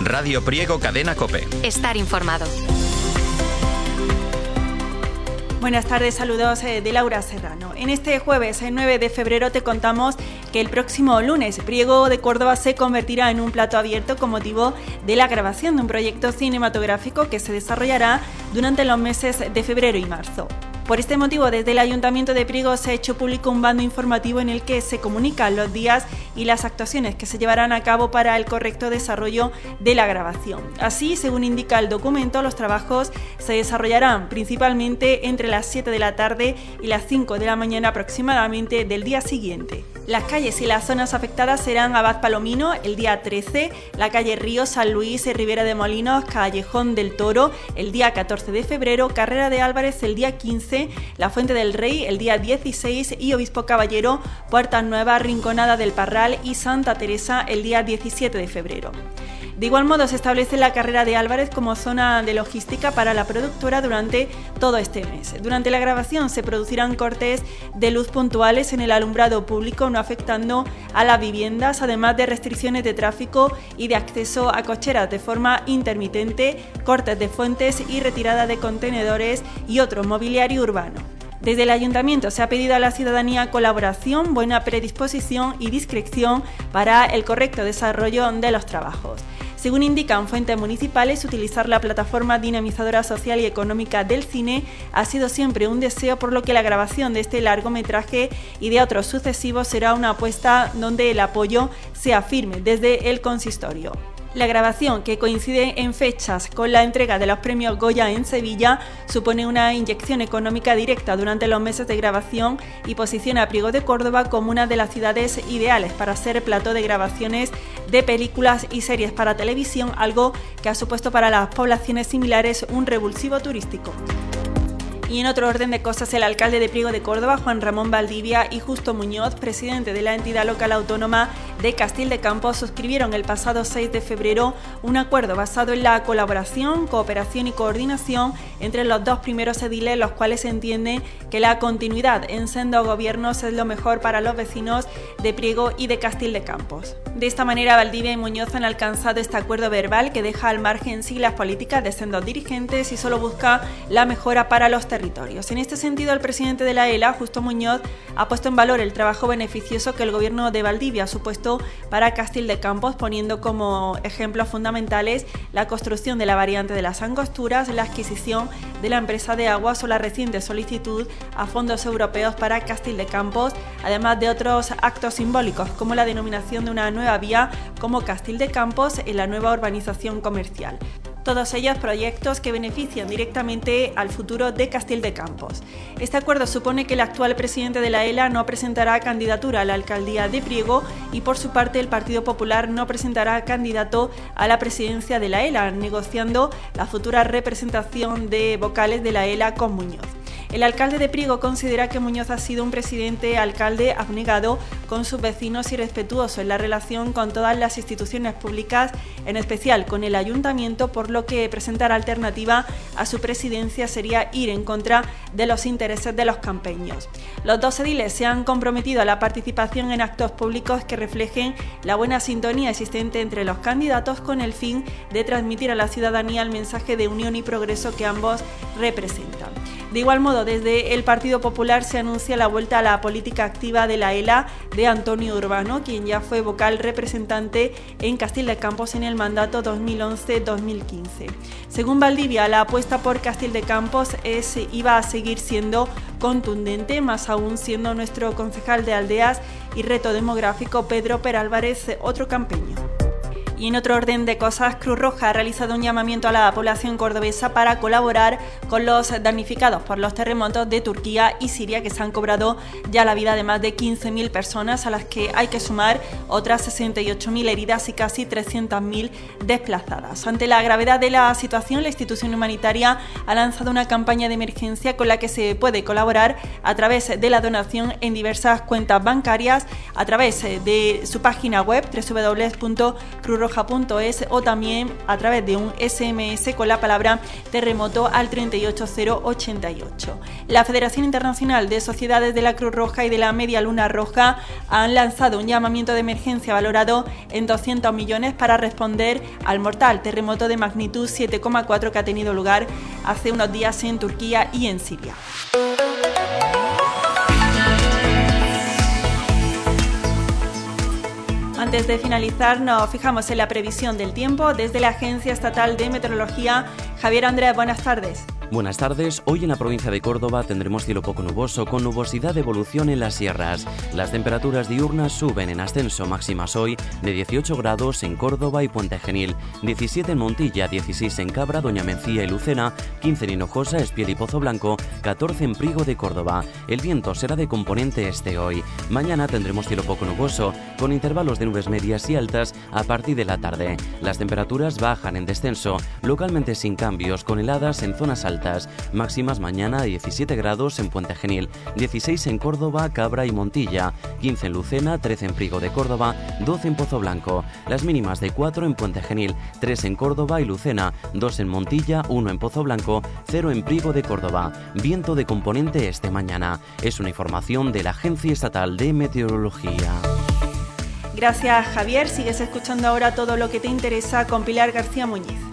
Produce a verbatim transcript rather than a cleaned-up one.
Radio Priego Cadena COPE. Estar informado. Buenas tardes, saludos de Laura Serrano. En este jueves, el nueve de febrero, te contamos que el próximo lunes Priego de Córdoba se convertirá en un plato abierto con motivo de la grabación de un proyecto cinematográfico que se desarrollará durante los meses de febrero y marzo. Por este motivo, desde el Ayuntamiento de Priego se ha hecho público un bando informativo en el que se comunican los días y las actuaciones que se llevarán a cabo para el correcto desarrollo de la grabación. Así, según indica el documento, los trabajos se desarrollarán principalmente entre las siete de la tarde y las cinco de la mañana aproximadamente del día siguiente. Las calles y las zonas afectadas serán Abad Palomino el día trece, la calle Río, San Luis y Ribera de Molinos, Callejón del Toro el día catorce de febrero, Carrera de Álvarez el día quince, La Fuente del Rey el día dieciséis y Obispo Caballero, Puertas Nuevas, Rinconada del Parral y Santa Teresa el día diecisiete de febrero. De igual modo, se establece la Carrera de Álvarez como zona de logística para la productora durante todo este mes. Durante la grabación se producirán cortes de luz puntuales en el alumbrado público, no afectando a las viviendas, además de restricciones de tráfico y de acceso a cocheras de forma intermitente, cortes de fuentes y retirada de contenedores y otro mobiliario urbano. Desde el Ayuntamiento se ha pedido a la ciudadanía colaboración, buena predisposición y discreción para el correcto desarrollo de los trabajos. Según indican fuentes municipales, utilizar la plataforma dinamizadora social y económica del cine ha sido siempre un deseo, por lo que la grabación de este largometraje y de otros sucesivos será una apuesta donde el apoyo sea firme desde el consistorio. La grabación, que coincide en fechas con la entrega de los premios Goya en Sevilla, supone una inyección económica directa durante los meses de grabación y posiciona a Priego de Córdoba como una de las ciudades ideales para ser plató de grabaciones de películas y series para televisión, algo que ha supuesto para las poblaciones similares un revulsivo turístico. Y en otro orden de cosas, el alcalde de Priego de Córdoba, Juan Ramón Valdivia, y Justo Muñoz, presidente de la entidad local autónoma de Castil de Campos, suscribieron el pasado seis de febrero un acuerdo basado en la colaboración, cooperación y coordinación entre los dos primeros ediles, los cuales entienden que la continuidad en sendos gobiernos es lo mejor para los vecinos de Priego y de Castil de Campos. De esta manera, Valdivia y Muñoz han alcanzado este acuerdo verbal que deja al margen siglas políticas de sendos dirigentes y solo busca la mejora para los territorios. En este sentido, el presidente de la E L A, Justo Muñoz, ha puesto en valor el trabajo beneficioso que el gobierno de Valdivia ha supuesto para Castil de Campos, poniendo como ejemplos fundamentales la construcción de la variante de las Angosturas, la adquisición de la empresa de aguas o la reciente solicitud a fondos europeos para Castil de Campos, además de otros actos simbólicos como la denominación de una nueva vía como Castil de Campos en la nueva urbanización comercial. Todos ellos proyectos que benefician directamente al futuro de Castil de Campos. Este acuerdo supone que el actual presidente de la E L A no presentará candidatura a la alcaldía de Priego y, por su parte, el Partido Popular no presentará candidato a la presidencia de la E L A, negociando la futura representación de vocales de la E L A con Muñoz. El alcalde de Priego considera que Muñoz ha sido un presidente alcalde abnegado con sus vecinos y respetuoso en la relación con todas las instituciones públicas, en especial con el ayuntamiento, por lo que presentar alternativa a su presidencia sería ir en contra de los intereses de los campeños. Los dos ediles se han comprometido a la participación en actos públicos que reflejen la buena sintonía existente entre los candidatos, con el fin de transmitir a la ciudadanía el mensaje de unión y progreso que ambos representan. De igual modo, desde el Partido Popular se anuncia la vuelta a la política activa de la E L A de Antonio Urbano, quien ya fue vocal representante en Castil de Campos en el mandato dos mil once dos mil quince. Según Valdivia, la apuesta por Castil de Campos es, iba a seguir siendo contundente, más aún siendo nuestro concejal de Aldeas y Reto Demográfico, Pedro Perálvarez, otro campeño. Y en otro orden de cosas, Cruz Roja ha realizado un llamamiento a la población cordobesa para colaborar con los damnificados por los terremotos de Turquía y Siria, que se han cobrado ya la vida de más de quince mil personas, a las que hay que sumar otras sesenta y ocho mil heridas y casi trescientas mil desplazadas. Ante la gravedad de la situación, la institución humanitaria ha lanzado una campaña de emergencia con la que se puede colaborar a través de la donación en diversas cuentas bancarias, a través de su página web doble u doble u doble u punto cruz roja roja punto es o también a través de un ese eme ese con la palabra terremoto al treinta y ocho cero ochenta y ocho. La Federación Internacional de Sociedades de la Cruz Roja y de la Media Luna Roja han lanzado un llamamiento de emergencia valorado en doscientos millones para responder al mortal terremoto de magnitud siete coma cuatro que ha tenido lugar hace unos días en Turquía y en Siria. Antes de finalizar, nos fijamos en la previsión del tiempo desde la Agencia Estatal de Meteorología. Javier Andrés, buenas tardes. Buenas tardes. Hoy en la provincia de Córdoba tendremos cielo poco nuboso con nubosidad de evolución en las sierras. Las temperaturas diurnas suben en ascenso, máximas hoy de dieciocho grados en Córdoba y Puente Genil, diecisiete en Montilla, dieciséis en Cabra, Doña Mencía y Lucena, quince en Hinojosa, Espiel y Pozo Blanco, catorce en Priego de Córdoba. El viento será de componente este hoy. Mañana tendremos cielo poco nuboso con intervalos de nubes medias y altas a partir de la tarde. Las temperaturas bajan en descenso, localmente sin cambios, con heladas en zonas altas. Máximas mañana diecisiete grados en Puente Genil, dieciséis en Córdoba, Cabra y Montilla, quince en Lucena, trece en Priego de Córdoba, doce en Pozo Blanco. Las mínimas de cuatro en Puente Genil, tres en Córdoba y Lucena, dos en Montilla, uno en Pozo Blanco, cero en Priego de Córdoba. Viento de componente este mañana. Es una información de la Agencia Estatal de Meteorología. Gracias, Javier. Sigues escuchando ahora todo lo que te interesa con Pilar García Muñiz.